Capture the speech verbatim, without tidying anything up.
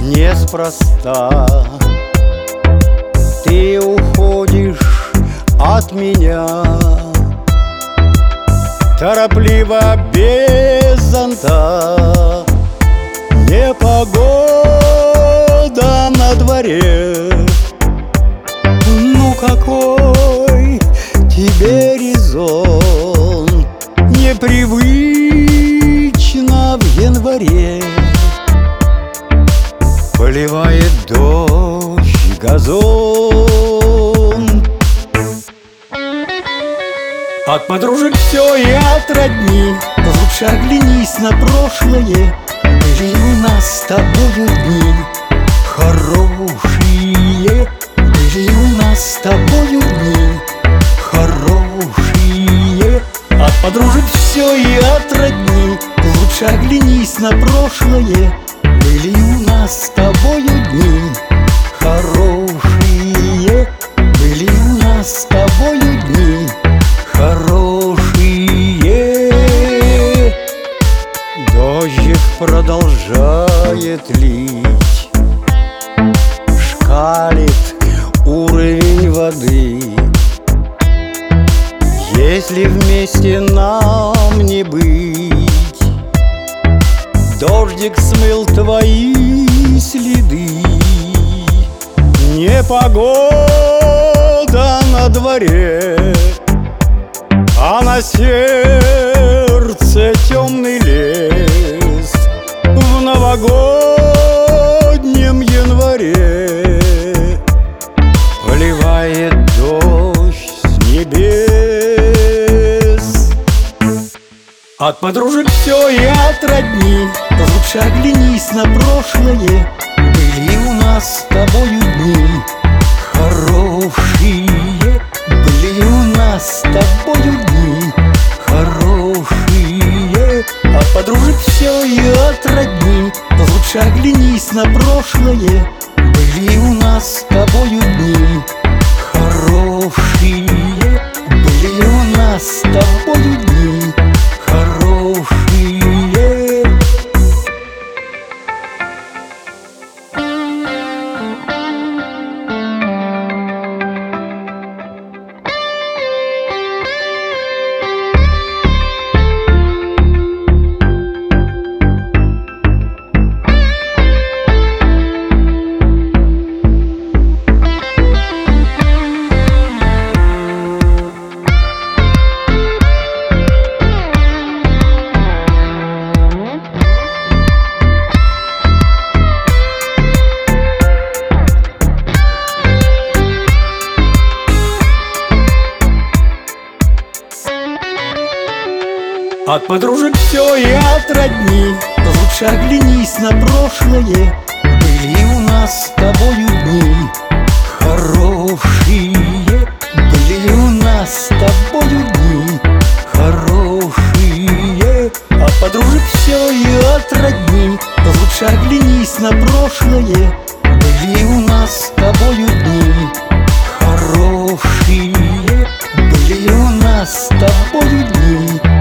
неспроста. Ты уходишь от меня торопливо, без зонта. Непогода на дворе. Ну какой тебе резон? Непривычно в январе поливает дождь газон. От подружек все и от родни лучше оглянись на прошлое. Были у нас с тобою дни хорошие, были у нас с тобою дни хорошие. От подружек все и от родни лучше оглянись на прошлое. Были у нас с тобою дни хорошие, были у нас с тобою дни хорошие. Дождик продолжает лить, шкалит уровень воды. Если вместе нам не быть, дождик смыл твои следы. Непогода на дворе, а на сердце темный лес. В новогоднем январе поливает дождь с небес. От подружек все и от родни лучше оглянись на прошлое. Были у нас с тобою дни хорошие, были у нас с тобою дни хорошие. От подружек все и от родни лучше оглянись на прошлое. Были у нас с тобою дни хорошие, были у нас с тобою дни хорошие. От подружек все и от родни лучше оглянись на прошлое. Были у нас с тобою дни хорошие, были у нас с тобою дни хорошие. От подружек все и от родни лучше оглянись на прошлое. Были у нас с тобою дни хорошие, были у нас с тобою дни